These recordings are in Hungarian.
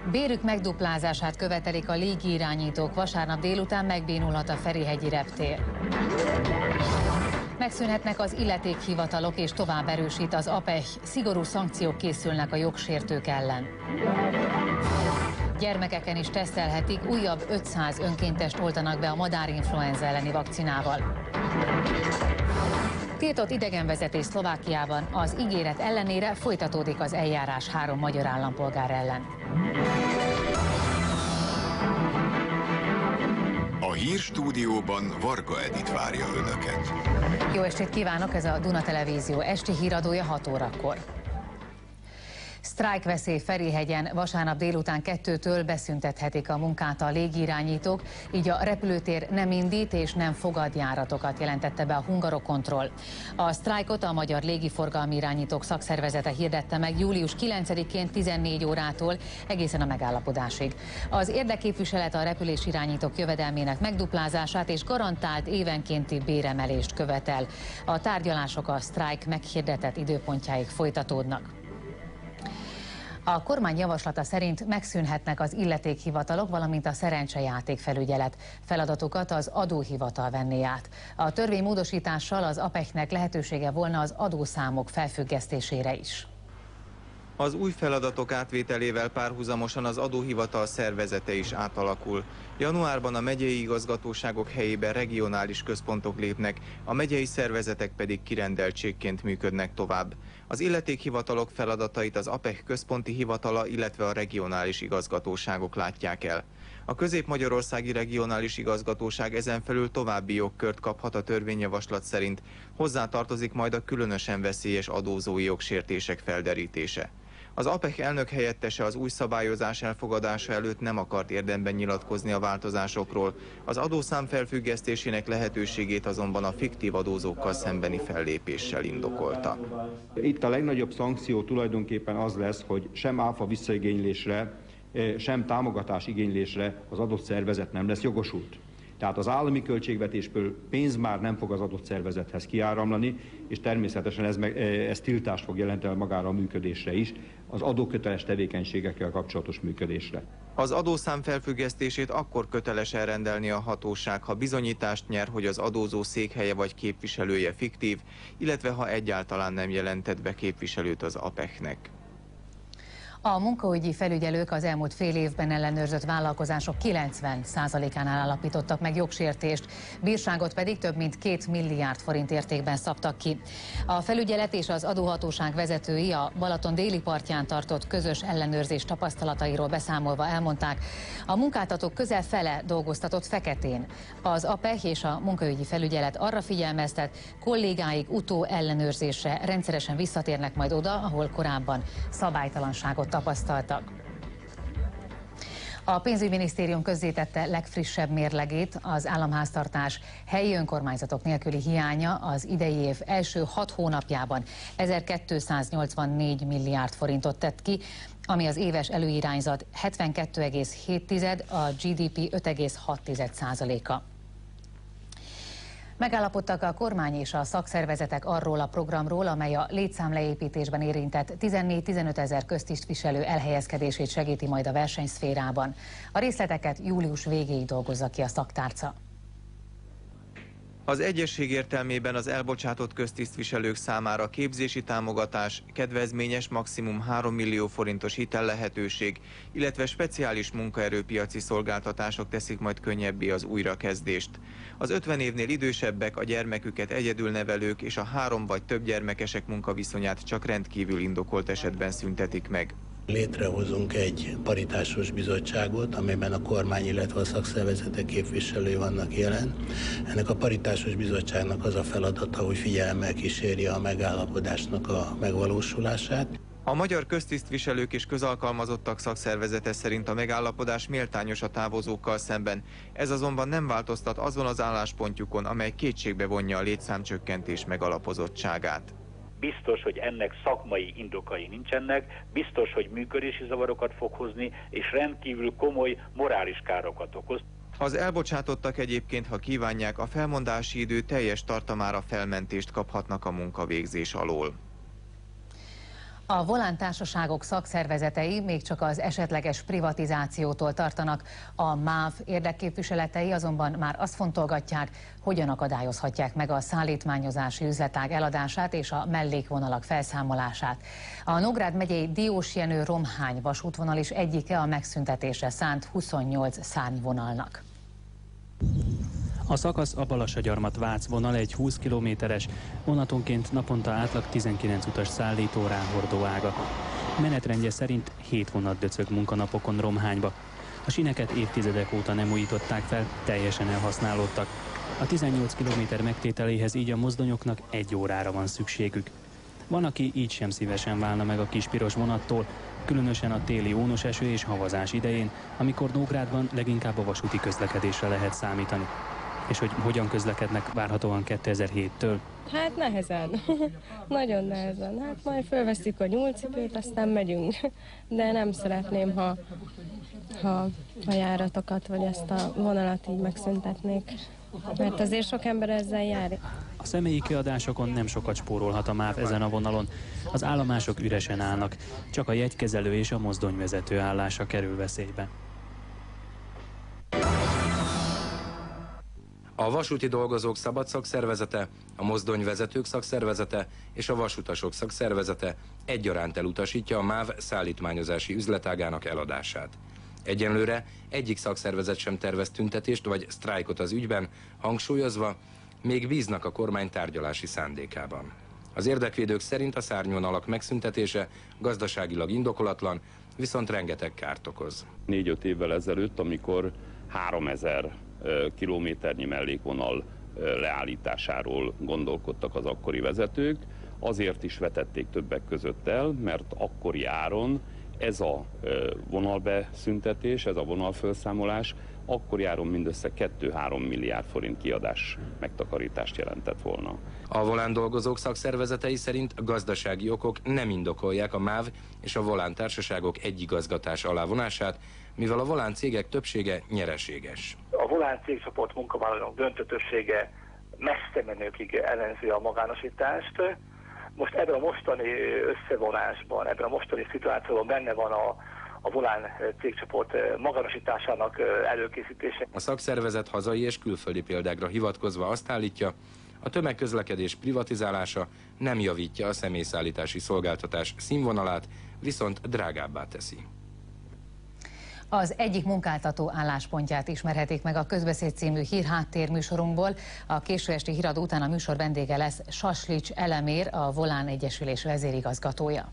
Bérük megduplázását követelik a légirányítók, vasárnap délután megbénulhat a Ferihegyi reptér. Megszűnhetnek az illetékhivatalok és tovább erősít az APEH, szigorú szankciók készülnek a jogsértők ellen. Gyermekeken is tesztelhetik, újabb 500 önkéntest oltanak be a madárinfluenza elleni vakcinával. Tiltott idegenvezetés Szlovákiában, az ígéret ellenére folytatódik az eljárás 3 magyar állampolgár ellen. A hírstúdióban Varga Edit várja Önöket. Jó estét kívánok, ez a Duna Televízió esti híradója 6 órakor. Sztrájkveszély Ferihegyen, vasárnap délután 2-től beszüntethetik a munkát a légirányítók, így a repülőtér nem indít és nem fogad járatokat, jelentette be a Hungarocontrol. A sztrájkot a Magyar Légiforgalmi Irányítók Szakszervezete hirdette meg július 9-én 14 órától egészen a megállapodásig. Az érdekképviselet a repülésirányítók jövedelmének megduplázását és garantált évenkénti béremelést követel. A tárgyalások a sztrájk meghirdetett időpontjáig folytatódnak. A kormány javaslata szerint megszűnhetnek az illetékhivatalok, valamint a szerencsejátékfelügyelet. Feladatokat az adóhivatal venné át. A törvény módosítással az APEH-nek lehetősége volna az adószámok felfüggesztésére is. Az új feladatok átvételével párhuzamosan az adóhivatal szervezete is átalakul. Januárban a megyei igazgatóságok helyébe regionális központok lépnek, a megyei szervezetek pedig kirendeltségként működnek tovább. Az illetékhivatalok feladatait az APEH központi hivatala, illetve a regionális igazgatóságok látják el. A Közép-Magyarországi Regionális Igazgatóság ezen felül további jogkört kaphat a törvényjavaslat szerint, hozzátartozik majd a különösen veszélyes adózói jogsértések felderítése. Az APEH elnök helyettese az új szabályozás elfogadása előtt nem akart érdemben nyilatkozni a változásokról, az adószám felfüggesztésének lehetőségét azonban a fiktív adózókkal szembeni fellépéssel indokolta. Itt a legnagyobb szankció tulajdonképpen az lesz, hogy sem áfa visszaigénylésre, sem támogatás igénylésre az adott szervezet nem lesz jogosult. Tehát az állami költségvetésből pénz már nem fog az adott szervezethez kiáramlani, és természetesen ez tiltást fog jelenteni magára a működésre is, az adóköteles tevékenységekkel kapcsolatos működésre. Az adószám felfüggesztését akkor köteles elrendelni a hatóság, ha bizonyítást nyer, hogy az adózó székhelye vagy képviselője fiktív, illetve ha egyáltalán nem jelentett be képviselőt az APEH-nek. A munkaügyi felügyelők az elmúlt fél évben ellenőrzött vállalkozások 90%-ánál állapítottak meg jogsértést, bírságot pedig több mint 2 milliárd forint értékben szabtak ki. A felügyelet és az adóhatóság vezetői a Balaton déli partján tartott közös ellenőrzés tapasztalatairól beszámolva elmondták, a munkáltatók közel fele dolgoztatott feketén. Az APEH és a munkaügyi felügyelet arra figyelmeztet, kollégáik utóellenőrzésre rendszeresen visszatérnek majd oda, ahol korábban szabálytalanságot tapasztaltak. A pénzügyminisztérium közzétette legfrissebb mérlegét, az államháztartás helyi önkormányzatok nélküli hiánya az idei év első 6 hónapjában 1284 milliárd forintot tett ki, ami az éves előirányzat 72,7, a GDP 5,6%-a. Megállapodtak a kormány és a szakszervezetek arról a programról, amely a létszámleépítésben érintett 14-15 ezer köztisztviselő elhelyezkedését segíti majd a versenyszférában. A részleteket július végéig dolgozza ki a szaktárca. Az egyezség értelmében az elbocsátott köztisztviselők számára képzési támogatás, kedvezményes maximum 3 millió forintos hitellehetőség, illetve speciális munkaerőpiaci szolgáltatások teszik majd könnyebbé az újrakezdést. Az 50 évnél idősebbek, a gyermeküket egyedül nevelők és a 3 vagy több gyermekesek munkaviszonyát csak rendkívül indokolt esetben szüntetik meg. Létrehozunk egy paritásos bizottságot, amelyben a kormány, illetve a szakszervezetek képviselői vannak jelen. Ennek a paritásos bizottságnak az a feladata, hogy figyelemmel kísérje a megállapodásnak a megvalósulását. A magyar köztisztviselők és közalkalmazottak szakszervezete szerint a megállapodás méltányos a távozókkal szemben. Ez azonban nem változtat azon az álláspontjukon, amely kétségbe vonja a létszámcsökkentés megalapozottságát. Biztos, hogy ennek szakmai indokai nincsenek, biztos, hogy működési zavarokat fog hozni, és rendkívül komoly morális károkat okoz. Az elbocsátottak egyébként, ha kívánják, a felmondási idő teljes tartamára felmentést kaphatnak a munkavégzés alól. A volántársaságok szakszervezetei még csak az esetleges privatizációtól tartanak, a MÁV érdekképviseletei azonban már azt fontolgatják, hogyan akadályozhatják meg a szállítmányozási üzletág eladását és a mellékvonalak felszámolását. A Nógrád megyei Diósjenő-Romhány vasútvonal is egyike a megszüntetésre szánt 28 szárnyvonalnak. A szakasz a Balassagyarmat-Vác vonal egy 20 kilométeres, vonatonként naponta átlag 19 utas szállító ráhordó ága. Menetrendje szerint 7 vonat döcög munkanapokon Romhányba. A síneket évtizedek óta nem újították fel, teljesen elhasználódtak. A 18 kilométer megtételéhez így a mozdonyoknak 1 órára van szükségük. Van, aki így sem szívesen válna meg a kispiros vonattól, különösen a téli ónos eső és havazás idején, amikor Nógrádban leginkább a vasúti közlekedésre lehet számítani. És hogy hogyan közlekednek várhatóan 2007-től? Hát nehezen. Nagyon nehezen. Hát majd fölveszünk a nyúlcipőt, aztán megyünk. De nem szeretném, ha a járatokat vagy ezt a vonalat így megszüntetnék. Mert azért sok ember ezzel jár. A személyi kiadásokon nem sokat spórolhat a MÁV ezen a vonalon. Az állomások üresen állnak, csak a jegykezelő és a mozdonyvezető állása kerül veszélybe. A vasúti dolgozók szabad szakszervezete, a mozdonyvezetők szakszervezete és a vasutasok szakszervezete egyaránt elutasítja a MÁV szállítmányozási üzletágának eladását. Egyenlőre egyik szakszervezet sem tervez tüntetést vagy sztrájkot az ügyben, hangsúlyozva, még bíznak a kormány tárgyalási szándékában. Az érdekvédők szerint a szárnyvonalak megszüntetése gazdaságilag indokolatlan, viszont rengeteg kárt okoz. 4-5 évvel ezelőtt, amikor 3000 kilométernyi mellékvonal leállításáról gondolkodtak az akkori vezetők, azért is vetették többek között el, mert akkori áron ez a vonalbeszüntetés, ez a vonalfelszámolás akkori áron mindössze 2-3 milliárd forint kiadás megtakarítást jelentett volna. A volándolgozók szakszervezetei szerint gazdasági okok nem indokolják a MÁV és a volántársaságok egyigazgatás alá vonását, mivel a volán cégek többsége nyereséges. A volán cégcsoport munkavállalók döntő többsége messze menőkig ellenzi a magánosítást. Most ebben a mostani összevonásban, ebben a mostani szituációban benne van a volán cégcsoport magánosításának előkészítése. A szakszervezet hazai és külföldi példákra hivatkozva azt állítja, a tömegközlekedés privatizálása nem javítja a személyszállítási szolgáltatás színvonalát, viszont drágábbá teszi. Az egyik munkáltató álláspontját ismerhetik meg a Közbeszéd című hírháttér műsorunkból. A késő esti híradó után a műsor vendége lesz Saslics Elemér, a Volán Egyesülés vezérigazgatója.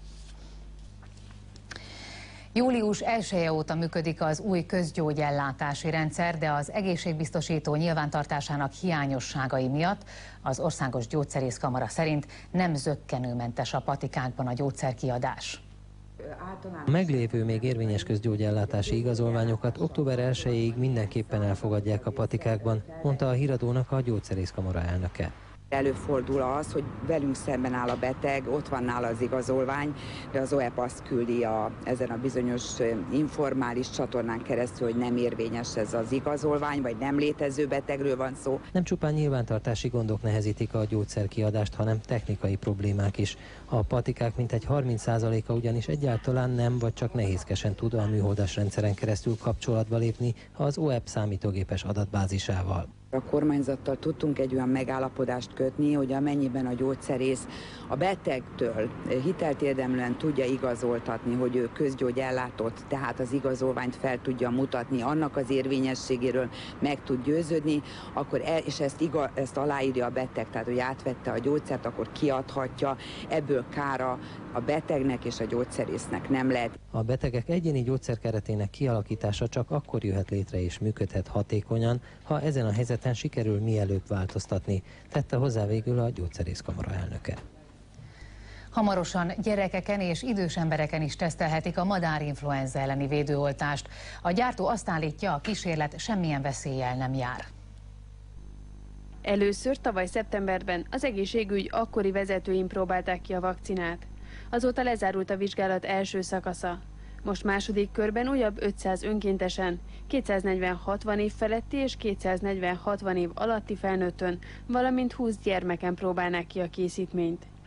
Július 1-e óta működik az új közgyógyellátási rendszer, de az egészségbiztosító nyilvántartásának hiányosságai miatt az Országos Gyógyszerészkamara szerint nem zökkenőmentes a patikákban a gyógyszerkiadás. A meglévő még érvényes közgyógyellátási igazolványokat október 1-ig mindenképpen elfogadják a patikákban, mondta a híradónak a Gyógyszerészkamara elnöke. Előfordul az, hogy velünk szemben áll a beteg, ott van nála az igazolvány, de az OEP azt küldi ezen a bizonyos informális csatornán keresztül, hogy nem érvényes ez az igazolvány, vagy nem létező betegről van szó. Nem csupán nyilvántartási gondok nehezítik a gyógyszerkiadást, hanem technikai problémák is. A patikák mintegy 30%-a ugyanis egyáltalán nem, vagy csak nehézkesen tud a műholdas rendszeren keresztül kapcsolatba lépni az OEP számítógépes adatbázisával. A kormányzattal tudtunk egy olyan megállapodást kötni, hogy amennyiben a gyógyszerész a betegtől hitelt érdemlően tudja igazoltatni, hogy ő közgyógyellátott, tehát az igazolványt fel tudja mutatni, annak az érvényességéről meg tud győződni, akkor és ezt aláírja a beteg, tehát hogy átvette a gyógyszert, akkor kiadhatja, ebből kára a betegnek és a gyógyszerésznek nem lehet. A betegek egyéni gyógyszerkeretének kialakítása csak akkor jöhet létre és működhet hatékonyan, ha ezen a helyzeten sikerül mielőbb változtatni, tette hozzá végül a Gyógyszerészkamara elnöke. Hamarosan gyerekeken és idős embereken is tesztelhetik a madárinfluenza elleni védőoltást. A gyártó azt állítja, a kísérlet semmilyen veszéllyel nem jár. Először tavaly szeptemberben az egészségügy akkori vezetőin próbálták ki a vakcinát. Azóta lezárult a vizsgálat első szakasza. Most második körben újabb 500 önkéntesen, 240-60 év feletti és 240-60 év alatti felnőttön, valamint 20 gyermeken próbálnák ki a készítményt.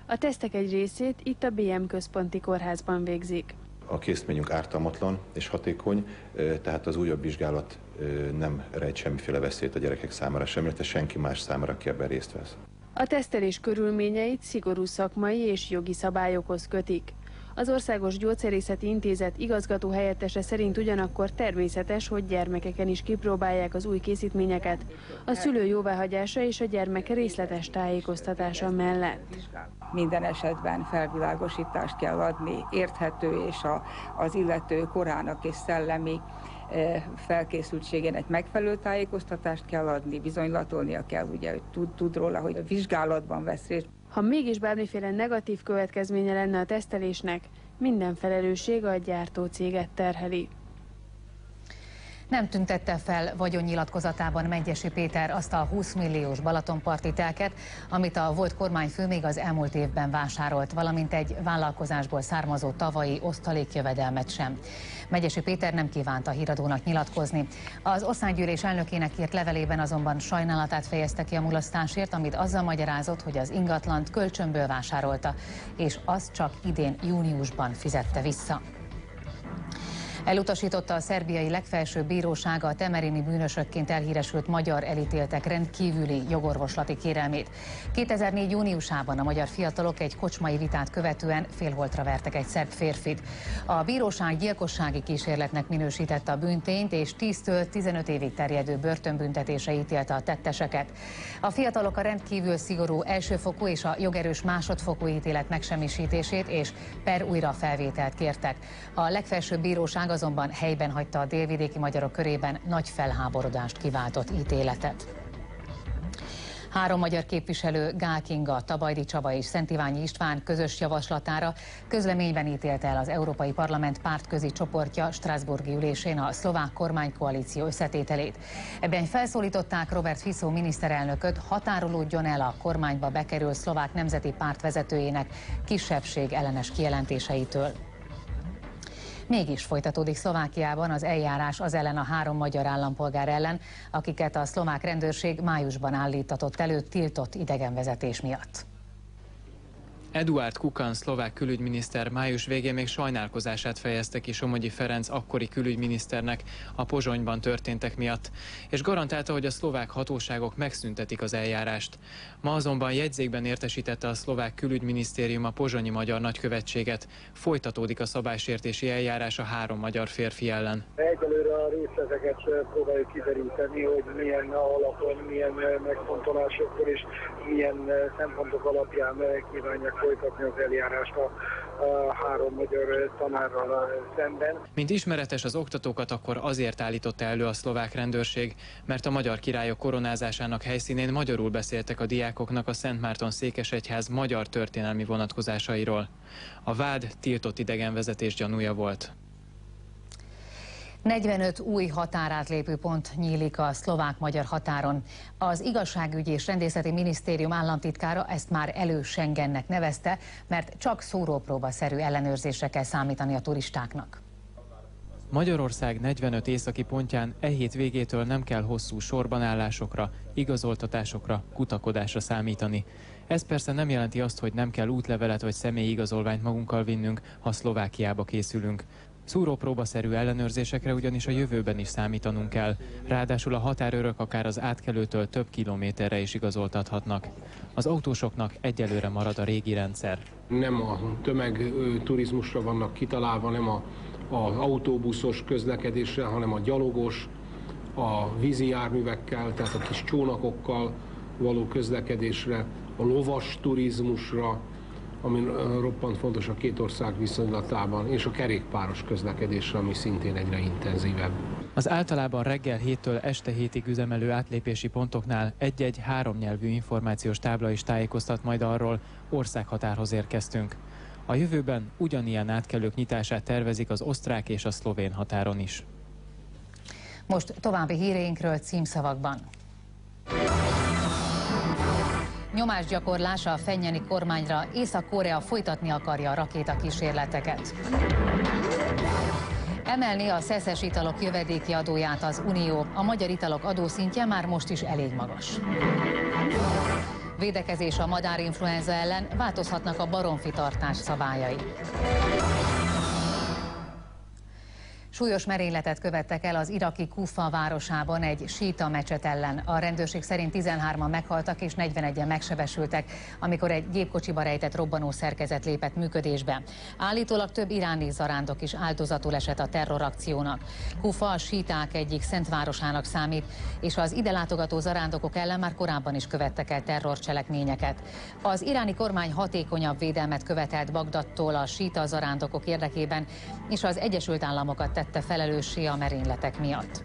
A tesztek egy részét itt a BM központi kórházban végzik. A készítményünk ártalmatlan és hatékony, tehát az újabb vizsgálat nem rejt semmiféle veszélyt a gyerekek számára sem, illetve senki más számára, aki ebben részt vesz. A tesztelés körülményeit szigorú szakmai és jogi szabályokhoz kötik. Az Országos Gyógyszerészeti Intézet igazgató helyettese szerint ugyanakkor természetes, hogy gyermekeken is kipróbálják az új készítményeket, a szülő jóváhagyása és a gyermek részletes tájékoztatása mellett. Minden esetben felvilágosítást kell adni, érthető és az illető korának és szellemi felkészültségének megfelelő tájékoztatást kell adni, bizonylatolnia kell, ugye, hogy tud róla, hogy a vizsgálatban vesz részt. Ha mégis bármiféle negatív következménye lenne a tesztelésnek, minden felelősség a gyártócéget terheli. Nem tüntette fel vagyonnyilatkozatában Mengyessy Péter azt a 20 milliós balatonparti telket, amit a volt kormányfő még az elmúlt évben vásárolt, valamint egy vállalkozásból származó tavalyi osztalékjövedelmet sem. Mengyessy Péter nem kívánt a híradónak nyilatkozni. Az országgyűlés elnökének írt levelében azonban sajnálatát fejezte ki a mulasztásért, amit azzal magyarázott, hogy az ingatlant kölcsönből vásárolta, és azt csak idén júniusban fizette vissza. Elutasította a szerbiai legfelsőbb bíróság a temerini bűnösökként elhíresült magyar elítéltek rendkívüli jogorvoslati kérelmét. 2004. júniusában a magyar fiatalok egy kocsmai vitát követően félholtra vertek egy szerb férfit. A bíróság gyilkossági kísérletnek minősítette a bűntényt, és 10-től 15 évig terjedő börtönbüntetésre ítélte a tetteseket. A fiatalok a rendkívül szigorú elsőfokú és a jogerős másodfokú ítélet megsemmisítését és per újra felvételt kértek. A legfelsőbb bíróság azonban helyben hagyta a délvidéki magyarok körében nagy felháborodást kiváltott ítéletet. 3 magyar képviselő, Gál Kinga, Tabajdi Csaba és Szentiványi István közös javaslatára közleményben ítélte el az Európai Parlament pártközi csoportja strasbourgi ülésén a szlovák kormánykoalíció összetételét. Ebben felszólították Robert Fico miniszterelnököt, határolódjon el a kormányba bekerült szlovák nemzeti párt vezetőjének kisebbség ellenes kijelentéseitől. Mégis folytatódik Szlovákiában az eljárás az ellen a 3 magyar állampolgár ellen, akiket a szlovák rendőrség májusban állítatott elő tiltott idegenvezetés miatt. Eduard Kukan szlovák külügyminiszter május végén még sajnálkozását fejezte ki Somogyi Ferenc akkori külügyminiszternek a Pozsonyban történtek miatt, és garantálta, hogy a szlovák hatóságok megszüntetik az eljárást. Ma azonban jegyzékben értesítette a szlovák külügyminisztérium a pozsonyi magyar nagykövetséget. Folytatódik a szabálysértési eljárás a 3 magyar férfi ellen. Egyelőre a részleteket próbáljuk kideríteni, hogy milyen alapon, milyen megfontolásokkor és milyen szempontok alapján kívánják folytatni az eljárást a 3 magyar tanárral szemben. Mint ismeretes, az oktatókat akkor azért állította elő a szlovák rendőrség, mert a magyar királyok koronázásának helyszínén magyarul beszéltek a diákoknak a Szentmárton székesegyház magyar történelmi vonatkozásairól. A vád tiltott idegenvezetés gyanúja volt. 45 új határátlépő pont nyílik a szlovák-magyar határon. Az Igazságügyi és Rendészeti Minisztérium államtitkára ezt már elő-Schengennek nevezte, mert csak szórópróbaszerű ellenőrzésre kell számítani a turistáknak. Magyarország 45 északi pontján e hét végétől nem kell hosszú sorbanállásokra, igazoltatásokra, kutakodásra számítani. Ez persze nem jelenti azt, hogy nem kell útlevelet vagy személyi igazolványt magunkkal vinnünk, ha Szlovákiába készülünk. Szúrópróbaszerű ellenőrzésekre ugyanis a jövőben is számítanunk kell, ráadásul a határőrök akár az átkelőtől több kilométerre is igazoltathatnak. Az autósoknak egyelőre marad a régi rendszer. Nem a tömegturizmusra vannak kitalálva, nem az autóbuszos közlekedésre, hanem a gyalogos, a vízi járművekkel, tehát a kis csónakokkal való közlekedésre, a lovas turizmusra, ami roppant fontos a 2 ország viszonylatában, és a kerékpáros közlekedésre, ami szintén egyre intenzívebb. Az általában reggel 7-től este 7-ig üzemelő átlépési pontoknál egy-egy 3 nyelvű információs tábla is tájékoztat majd arról, országhatárhoz érkeztünk. A jövőben ugyanilyen átkelők nyitását tervezik az osztrák és a szlovén határon is. Most további híreinkről címszavakban. Nyomásgyakorlás a fennyeni kormányra, Észak-Korea folytatni akarja a rakétakísérleteket. Emelni a szeszes italok jövedéki adóját az Unió, a magyar italok adószintje már most is elég magas. Védekezés a madárinfluenza ellen, változhatnak a baromfitartás szabályai. Súlyos merényletet követtek el az iraki Kufa városában egy síita mecset ellen. A rendőrség szerint 13-an meghaltak és 41-en megsebesültek, amikor egy gépkocsiba rejtett robbanó szerkezet lépett működésbe. Állítólag több iráni zarándok is áldozatul esett a terrorakciónak. Kufa a síiták egyik szentvárosának számít, és az ide látogató zarándokok ellen már korábban is követtek el terrorcselekményeket. Az iráni kormány hatékonyabb védelmet követelt Bagdadtól a síita zarándokok érdekében, és az Egyesült Államokat tette felelőssé a merényletek miatt.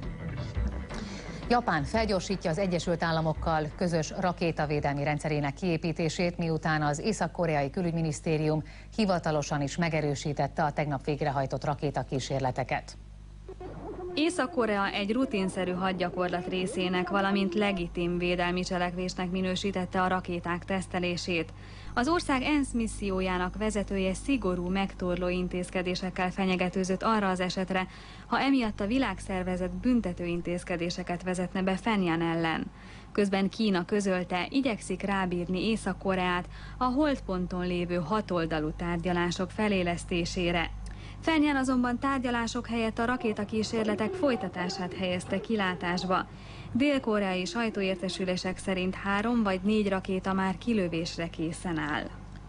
Japán felgyorsítja az Egyesült Államokkal közös rakétavédelmi rendszerének kiépítését, miután az Észak-koreai külügyminisztérium hivatalosan is megerősítette a tegnap végrehajtott rakétakísérleteket. Észak-Korea egy rutinszerű hadgyakorlat részének, valamint legitim védelmi cselekvésnek minősítette a rakéták tesztelését. Az ország ENSZ missziójának vezetője szigorú megtorló intézkedésekkel fenyegetőzött arra az esetre, ha emiatt a világszervezet büntető intézkedéseket vezetne be Pjöngjang ellen. Közben Kína közölte, igyekszik rábírni Észak-Koreát a holdponton lévő hatoldalú tárgyalások felélesztésére. Pjöngjang azonban tárgyalások helyett a rakétakísérletek folytatását helyezte kilátásba. Dél-koreai sajtóértesülések szerint 3 vagy 4 rakéta már kilövésre készen áll.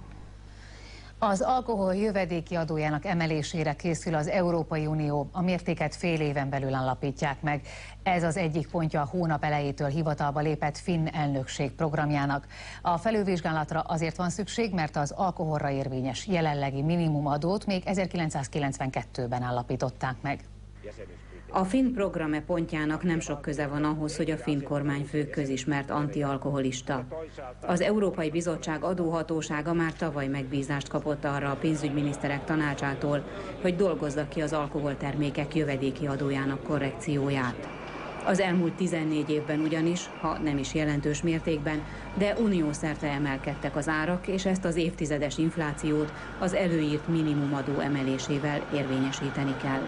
Az alkohol jövedéki adójának emelésére készül az Európai Unió, a mértéket fél éven belül állapítják meg. Ez az egyik pontja a hónap elejétől hivatalba lépett finn elnökség programjának. A felülvizsgálatra azért van szükség, mert az alkoholra érvényes jelenlegi minimumadót még 1992-ben állapították meg. A finn program pontjának nem sok köze van ahhoz, hogy a finn kormányfő közismert antialkoholista. Az Európai Bizottság adóhatósága már tavaly megbízást kapott arra a pénzügyminiszterek tanácsától, hogy dolgozza ki az alkoholtermékek jövedéki adójának korrekcióját. Az elmúlt 14 évben ugyanis, ha nem is jelentős mértékben, de uniószerte emelkedtek az árak, és ezt az évtizedes inflációt az előírt minimumadó emelésével érvényesíteni kell.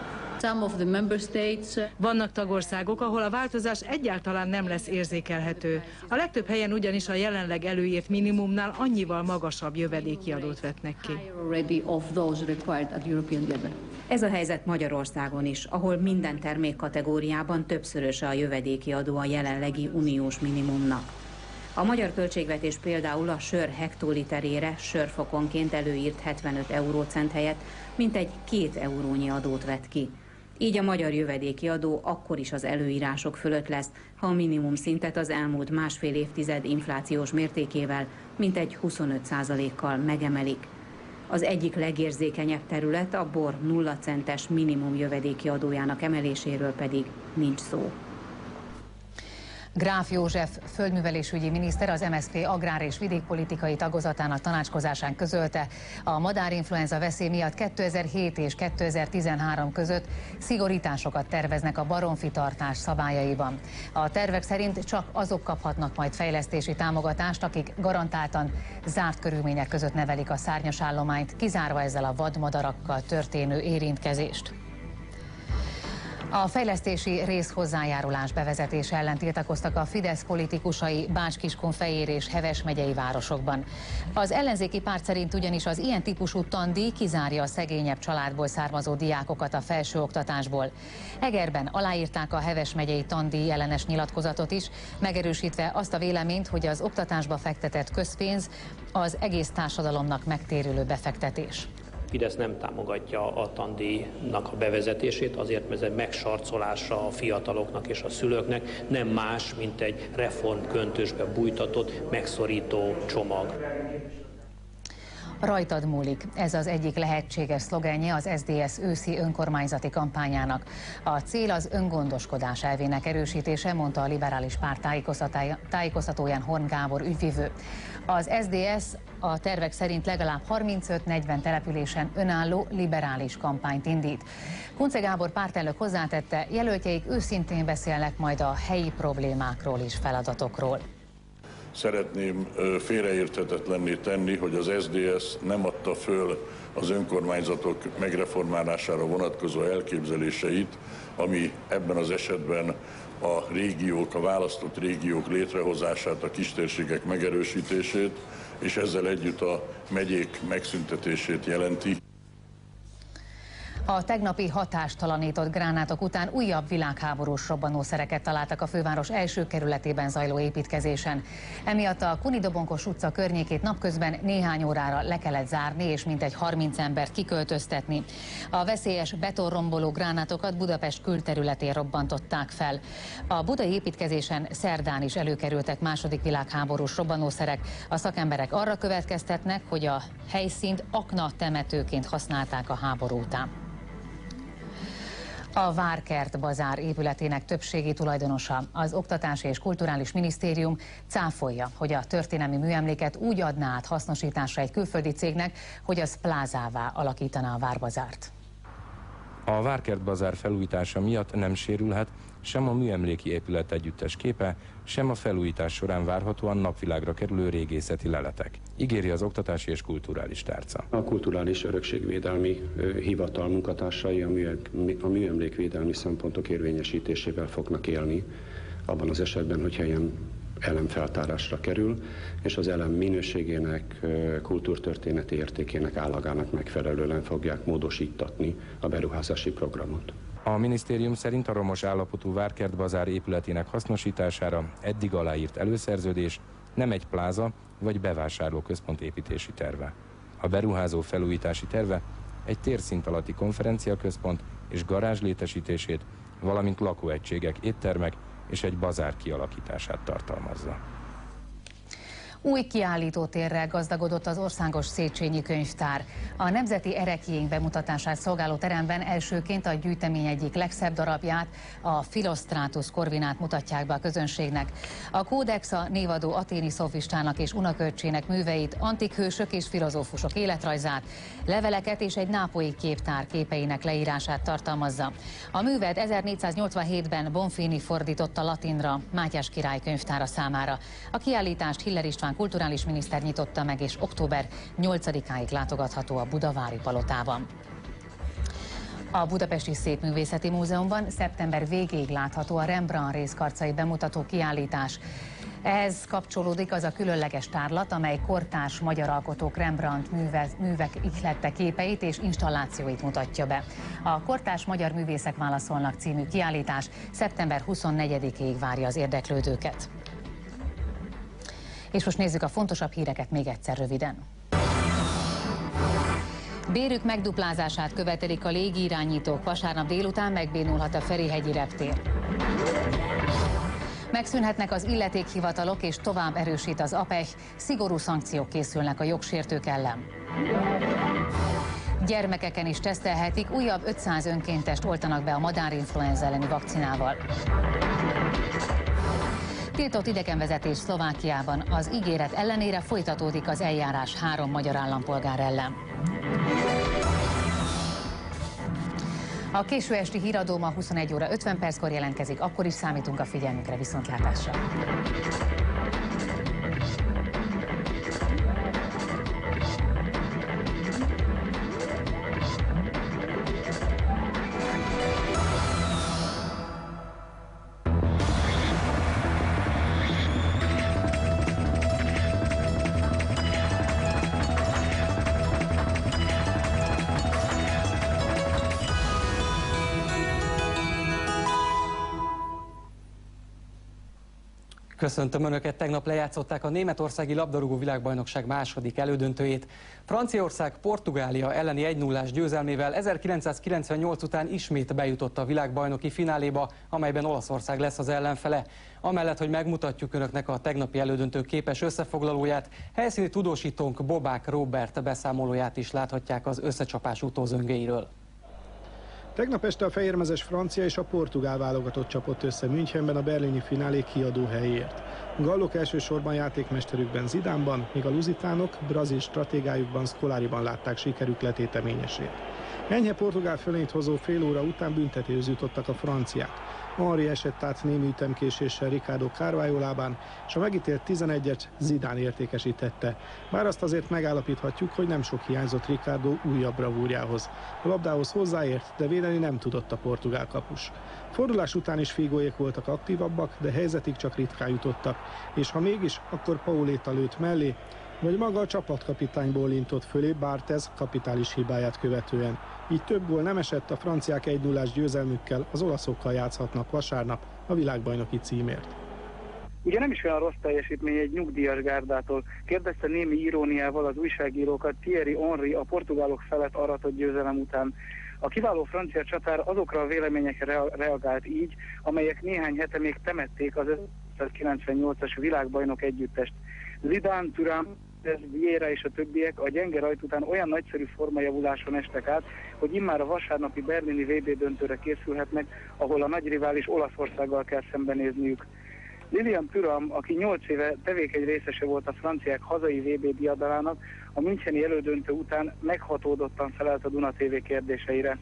Vannak tagországok, ahol a változás egyáltalán nem lesz érzékelhető. A legtöbb helyen ugyanis a jelenleg előírt minimumnál annyival magasabb jövedéki adót vetnek ki. Ez a helyzet Magyarországon is, ahol minden termékkategóriában többszöröse a jövedéki adó a jelenlegi uniós minimumnak. A magyar költségvetés például a sör hektoliterére sörfokonként előírt 75 eurócent helyett mintegy 2 eurónyi adót vet ki. Így a magyar jövedéki adó akkor is az előírások fölött lesz, ha a minimum szintet az elmúlt másfél évtized inflációs mértékével mintegy 25%-kal megemelik. Az egyik legérzékenyebb terület a bor 0 centes minimum jövedéki adójának emeléséről pedig nincs szó. Gráf József földművelésügyi miniszter az MSZP agrár- és vidékpolitikai tagozatának tanácskozásán közölte, a madárinfluenza veszély miatt 2007 és 2013 között szigorításokat terveznek a baromfitartás szabályaiban. A tervek szerint csak azok kaphatnak majd fejlesztési támogatást, akik garantáltan zárt körülmények között nevelik a szárnyas állományt, kizárva ezzel a vadmadarakkal történő érintkezést. A fejlesztési részhozzájárulás bevezetése ellen tiltakoztak a Fidesz politikusai Bács-Kiskunfehér és Heves megyei városokban. Az ellenzéki párt szerint ugyanis az ilyen típusú tandíj kizárja a szegényebb családból származó diákokat a felsőoktatásból. Egerben aláírták a Heves megyei tandíj ellenes nyilatkozatot is, megerősítve azt a véleményt, hogy az oktatásba fektetett közpénz az egész társadalomnak megtérülő befektetés. Fidesz nem támogatja a tandíjnak a bevezetését, azért, mert ez egy megsarcolása a fiataloknak és a szülőknek, nem más, mint egy reformköntösbe bújtatott, megszorító csomag. Rajtad múlik. Ez az egyik lehetséges szlogenje az SZDSZ őszi önkormányzati kampányának. A cél az öngondoskodás elvének erősítése, mondta a liberális párt tájékoztatóján Horn Gábor ügyvivő. Az SZDSZ a tervek szerint legalább 35-40 településen önálló liberális kampányt indít. Kunce Gábor pártelnök hozzátette, jelöltjeik őszintén beszélnek majd a helyi problémákról és feladatokról. Szeretném félreérthetetlenné tenni, hogy az SZDSZ nem adta föl az önkormányzatok megreformálására vonatkozó elképzeléseit, ami ebben az esetben a régiók, a választott régiók létrehozását, a kistérségek megerősítését, és ezzel együtt a megyék megszüntetését jelenti. A tegnapi hatástalanított gránátok után újabb világháborús robbanószereket találtak a főváros első kerületében zajló építkezésen. Emiatt a Kunidobonkos utca környékét napközben néhány órára le kellett zárni és mintegy 30 embert kiköltöztetni. A veszélyes betonromboló gránátokat Budapest külterületén robbantották fel. A budai építkezésen szerdán is előkerültek második világháborús robbanószerek. A szakemberek arra következtetnek, hogy a helyszínt aknatemetőként használták a háború után. A Várkert Bazár épületének többségi tulajdonosa, az Oktatási és Kulturális Minisztérium cáfolja, hogy a történelmi műemléket úgy adná át hasznosításra egy külföldi cégnek, hogy az plázává alakítaná a Várbazárt. A Várkert Bazár felújítása miatt nem sérülhet sem a műemléki épület együttes képe, sem a felújítás során várhatóan napvilágra kerülő régészeti leletek, ígéri az Oktatási és Kulturális Tárca. A Kulturális Örökségvédelmi Hivatal munkatársai a műemlékvédelmi szempontok érvényesítésével fognak élni, abban az esetben, hogy helyen elemfeltárásra kerül, és az elem minőségének, kultúrtörténeti értékének, állagának megfelelően fogják módosítatni a beruházási programot. A minisztérium szerint a romos állapotú Várkert Bazár épületének hasznosítására eddig aláírt előszerződés nem egy pláza vagy bevásárlóközpont építési terve. A beruházó felújítási terve egy térszint alatti konferenciaközpont és garázs létesítését, valamint lakóegységek, éttermek és egy bazár kialakítását tartalmazza. Új kiállítótérrel gazdagodott az Országos Széchenyi Könyvtár. A Nemzeti Ereklyénk bemutatását szolgáló teremben elsőként a gyűjtemény egyik legszebb darabját, a Philostratus korvinát mutatják be a közönségnek. A kódex a névadó athéni szofistának és unokaöccsének műveit, antik hősök és filozófusok életrajzát, leveleket és egy nápolyi képtár képeinek leírását tartalmazza. A művet 1487-ben Bonfini fordította latinra Mátyás király könyvtára számára. A kiállítást Hiller István kulturális miniszter nyitotta meg, és október 8-áig látogatható a Budavári Palotában. A Budapesti Szépművészeti Múzeumban szeptember végéig látható a Rembrandt részkarcai bemutató kiállítás. Ehhez kapcsolódik az a különleges tárlat, amely kortárs magyar alkotók Rembrandt művek ihlette képeit és installációit mutatja be. A Kortárs Magyar Művészek Válaszolnak című kiállítás szeptember 24-ig várja az érdeklődőket. És most nézzük a fontosabb híreket még egyszer röviden. Bérük megduplázását követelik a légirányítók. Vasárnap délután megbénulhat a Ferihegyi reptér. Megszűnhetnek az illetékhivatalok, és tovább erősít az APEH. Szigorú szankciók készülnek a jogsértők ellen. Gyermekeken is tesztelhetik, újabb 500 önkéntest oltanak be a madárinfluenza elleni vakcinával. Tiltott idegenvezetés Szlovákiában. Az ígéret ellenére folytatódik az eljárás 3 magyar állampolgár ellen. A késő esti híradó ma 21 óra 50 perckor jelentkezik, akkor is számítunk a figyelmükre, viszontlátásra. Köszöntöm Önöket! Tegnap lejátszották a németországi labdarúgó világbajnokság második elődöntőjét. Franciaország Portugália elleni 1-0-ás győzelmével 1998 után ismét bejutott a világbajnoki fináléba, amelyben Olaszország lesz az ellenfele. Amellett, hogy megmutatjuk Önöknek a tegnapi elődöntő képes összefoglalóját, helyszíni tudósítónk Bobák Róbert beszámolóját is láthatják az összecsapás utózöngéiről. Tegnap este a fehérmezes francia és a portugál válogatott csapott össze Münchenben a berlini finálé kiadó helyéért. A gallok elsősorban játékmesterükben Zidánban, míg a luzitánok brazil stratégájukban Scolariban látták sikerük letéteményesét. Enyhe portugál fölényt hozó fél óra után büntetőhöz jutottak a franciák. Henry esett át némi ütemkéséssel Ricardo Carvalho lábán, és a megítélt 11-et Zidane értékesítette. Bár azt azért megállapíthatjuk, hogy nem sok hiányzott Ricardo újabb bravúrjához. A labdához hozzáért, de védeni nem tudott a portugál kapus. Fordulás után is Figóék voltak aktívabbak, de helyzetig csak ritkán jutottak, és ha mégis, akkor Pauleta lőtt mellé, vagy maga a csapatkapitány bólintott fölé Barthez kapitális hibáját követően. Így több gól nem esett, a franciák 1-0-ás győzelmükkel az olaszokkal játszhatnak vasárnap a világbajnoki címért. Ugye nem is olyan rossz teljesítmény egy nyugdíjas gárdától, kérdezte némi iróniával az újságírókat Thierry Henry a portugálok felett aratott győzelem után. A kiváló francia csatár azokra a véleményekre reagált így, amelyek néhány hete még temették az 1998-as világbajnok együttest. Zidane, Thuram, Vieira és a többiek a gyenge rajt után olyan nagyszerű formajavuláson estek át, hogy immár a vasárnapi berlini VB döntőre készülhetnek, ahol a nagy rivális Olaszországgal kell szembenézniük. Lilian Thuram, aki 8 éve tevékeny részese volt a franciák hazai VB diadalának, a müncheni elődöntő után meghatódottan felelt a Duna TV kérdéseire.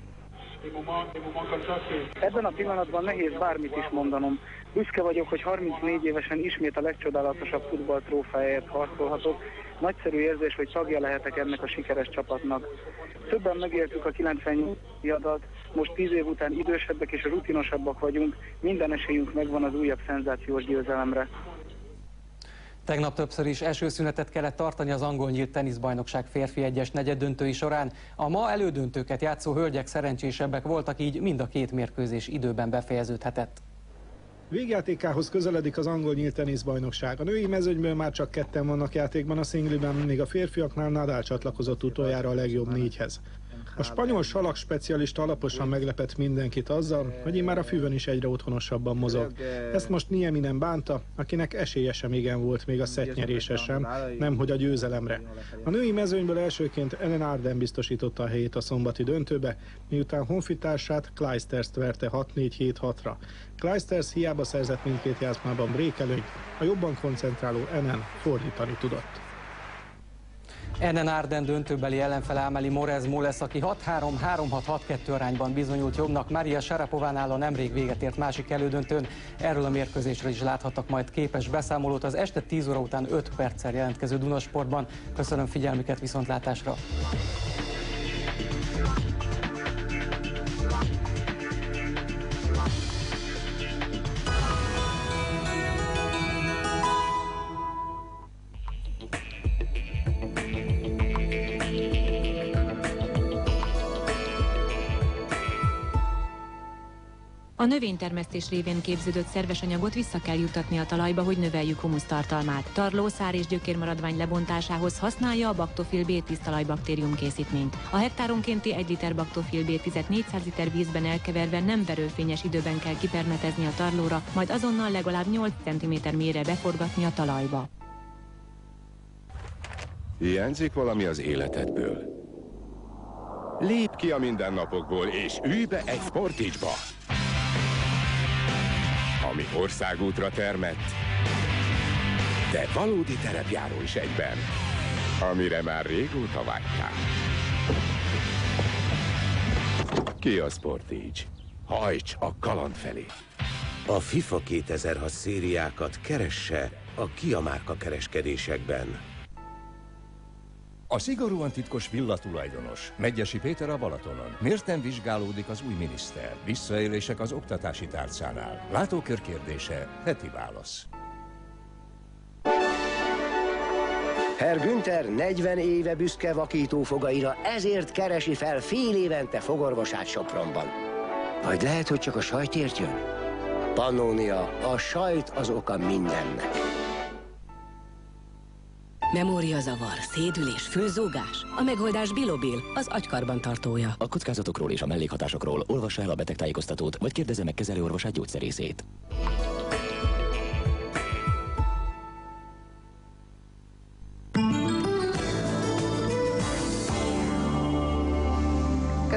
Ebben a pillanatban nehéz bármit is mondanom. Büszke vagyok, hogy 34 évesen ismét a legcsodálatosabb futball trófeáért harcolhatok. Nagyszerű érzés, hogy tagja lehetek ennek a sikeres csapatnak. Többen megéltük a 98 diadalt, most 10 év után idősebbek és rutinosabbak vagyunk, minden esélyünk megvan az újabb szenzációs győzelemre. Tegnap többször is esőszünetet kellett tartani az angol nyílt teniszbajnokság férfi egyes negyeddöntői során. A ma elődöntőket játszó hölgyek szerencsésebbek voltak, így mind a két mérkőzés időben befejeződhetett. Végjátékához közeledik az angol nyílt teniszbajnokság. A női mezőnyből már csak ketten vannak játékban a szingliben, míg a férfiaknál Nadal csatlakozott utoljára a legjobb négyhez. A spanyol salak specialista alaposan meglepett mindenkit azzal, hogy immár a füvön is egyre otthonosabban mozog. Ezt most Niemi nem bánta, akinek esélye sem igen volt még a szettnyerése sem, nemhogy a győzelemre. A női mezőnyből elsőként Ellen Arden biztosította a helyét a szombati döntőbe, miután honfitársát Clijsters-t verte 6-4-7-6-ra. Clijsters hiába szerzett mindkét játszmában brékelőnyt, a jobban koncentráló Ellen fordítani tudott. Ellen Arden döntőbeli ellenfele Amélie Mauresmo, aki 6-3-3-6-6-2 arányban bizonyult jobbnak Maria Sharapovánál a nemrég véget ért másik elődöntőn. Erről a mérkőzésről is láthattak majd képes beszámolót az este 10 óra után 5 perccel jelentkező Dunasportban. Köszönöm figyelmüket, viszontlátásra! A növénytermesztés révén képződött szerves anyagot vissza kell juttatni a talajba, hogy növeljük humusztartalmát. Tarló, szár és gyökérmaradvány lebontásához használja a Bactofil B10 talajbaktérium készítményt. A hektáronkénti 1 liter Bactofil B10-et 400 liter vízben elkeverve nem verőfényes időben kell kipermetezni a tarlóra, majd azonnal legalább 8 cm mélyre beforgatni a talajba. Hiányzik valami az életedből? Lépj ki a mindennapokból és ülj be egy Sportage-ba! Ami országútra termett, de valódi terepjáró is egyben, amire már régóta vágytál. Ki a Sportage? Hajts a kaland felé! A FIFA 2006 szériákat keresse a Kia márka kereskedésekben. A szigorúan titkos villa tulajdonos, Medgyessy Péter a Balatonon. Miért nem vizsgálódik az új miniszter? Visszaélések az oktatási tárcánál. Látókör kérdése, heti válasz. Herr Günther 40 éve büszke vakítófogaira, ezért keresi fel fél évente fogorvosát Sopronban. Vagy lehet, hogy csak a sajtért jön? Pannónia, a sajt az oka mindennek. Memóriazavar, szédülés, főzógás? A megoldás Bilobil, az agykarban tartója. A kockázatokról és a mellékhatásokról olvassa el a betegtájékoztatót, vagy kérdezze meg kezelőorvosát, gyógyszerészét.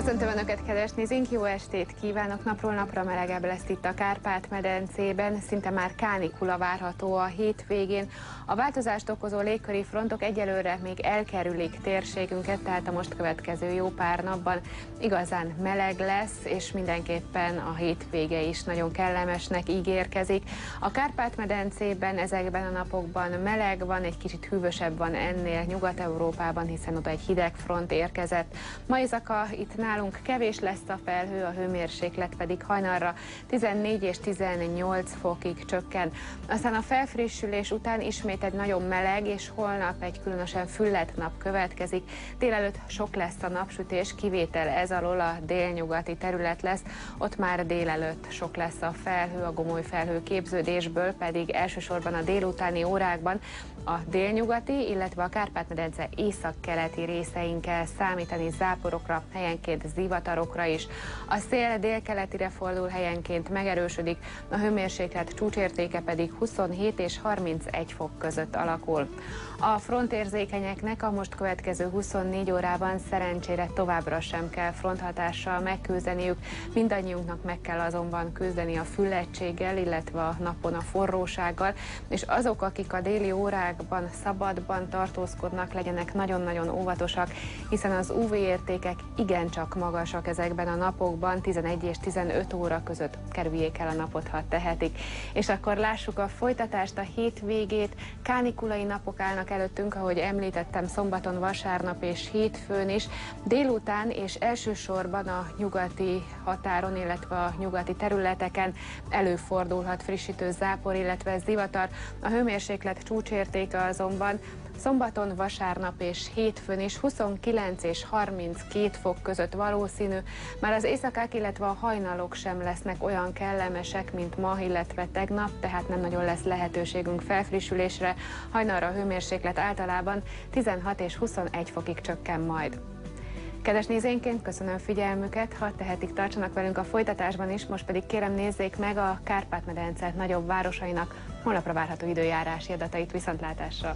Köszöntöm Önöket, kedves nézőink! Jó estét kívánok! Napról napra melegebb lesz itt a Kárpát-medencében, szinte már kánikula várható a hétvégén. A változást okozó légköri frontok egyelőre még elkerülik térségünket, tehát a most következő jó pár napban igazán meleg lesz, és mindenképpen a hétvége is nagyon kellemesnek ígérkezik. A Kárpát-medencében ezekben a napokban meleg van, egy kicsit hűvösebb van ennél Nyugat-Európában, hiszen oda egy hideg front érkezett. Ma éjszaka itt nálunk kevés lesz a felhő, a hőmérséklet pedig hajnalra 14 és 18 fokig csökken. Aztán a felfrissülés után ismét egy nagyon meleg, és holnap egy különösen fülledt nap következik. Délelőtt sok lesz a napsütés, kivétel ez alól a délnyugati terület lesz, ott már délelőtt sok lesz a felhő, a gomoly felhő képződésből pedig elsősorban a délutáni órákban a délnyugati, illetve a Kárpát-medence északkeleti részein kell számítani záporokra, helyenként zivatarokra is. A szél délkeletire fordul, helyenként megerősödik, a hőmérséklet csúcsértéke pedig 27 és 31 fok között alakul. A frontérzékenyeknek a most következő 24 órában szerencsére továbbra sem kell fronthatással megküzdeniük, mindannyiunknak meg kell azonban küzdeni a füllettséggel, illetve a napon a forrósággal, és azok, akik a déli órákban szabadban tartózkodnak, legyenek nagyon-nagyon óvatosak, hiszen az UV értékek igencsak magasak ezekben a napokban, 11 és 15 óra között kerüljék el a napot, ha tehetik. És akkor lássuk a folytatást, a hétvégét, kánikulai napok állnak előttünk, ahogy említettem, szombaton, vasárnap és hétfőn is. Délután és elsősorban a nyugati határon, illetve a nyugati területeken előfordulhat frissítő zápor, illetve zivatar. A hőmérséklet csúcsértéke azonban szombaton, vasárnap és hétfőn is 29 és 32 fok között valószínű. Már az éjszakák, illetve a hajnalok sem lesznek olyan kellemesek, mint ma, illetve tegnap, tehát nem nagyon lesz lehetőségünk felfrissülésre. Hajnalra a hőmérséklet általában 16 és 21 fokig csökken majd. Kedves nézőinként köszönöm figyelmüket, ha tehetik, tartsanak velünk a folytatásban is, most pedig kérem nézzék meg a Kárpát-medence nagyobb városainak holnapra várható időjárási adatait. Viszontlátásra!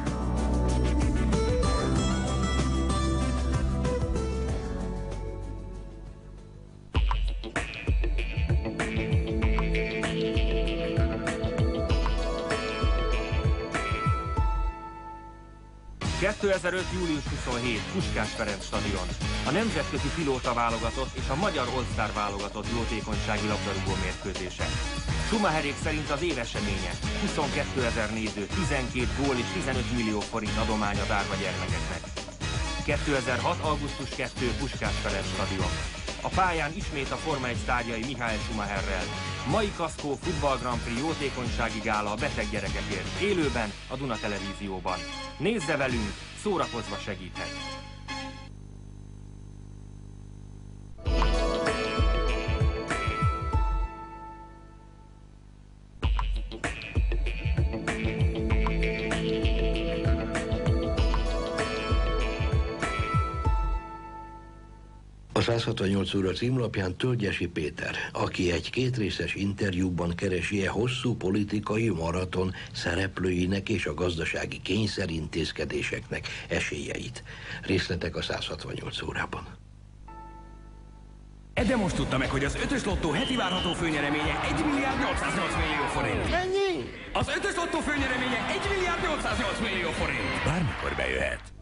...2005. július 27. Puskás Ferenc stadion. A nemzetközi pilóta válogatott és a magyar All-Star válogatott jótékonysági labdarúgó mérkőzése. Schumacherék szerint az év eseménye, 22 000 néző, 12 gól és 15 millió forint adomány az árva gyermekeknek. 2006. augusztus 2. Puskás Ferenc stadion. A pályán ismét a Forma 1 sztárjai Michael Schumacherrel. Mai Kaszkó Futball Grand Prix jótékonysági gála a beteg gyerekekért, élőben a Duna Televízióban. Nézze velünk, szórakozva segíthet! A 168 óra címlapján Tölgyesi Péter, aki egy kétrészes interjúban keresi hosszú politikai maraton szereplőinek és a gazdasági kényszerintézkedéseknek esélyeit. Részletek a 168 órában. De most tudta meg, hogy az 5-ös lottó heti várható főnyereménye 1 milliárd 808 millió forint. Mennyi? Az 5-ös lottó főnyereménye 1 milliárd 808 millió forint. Bármikor bejöhet.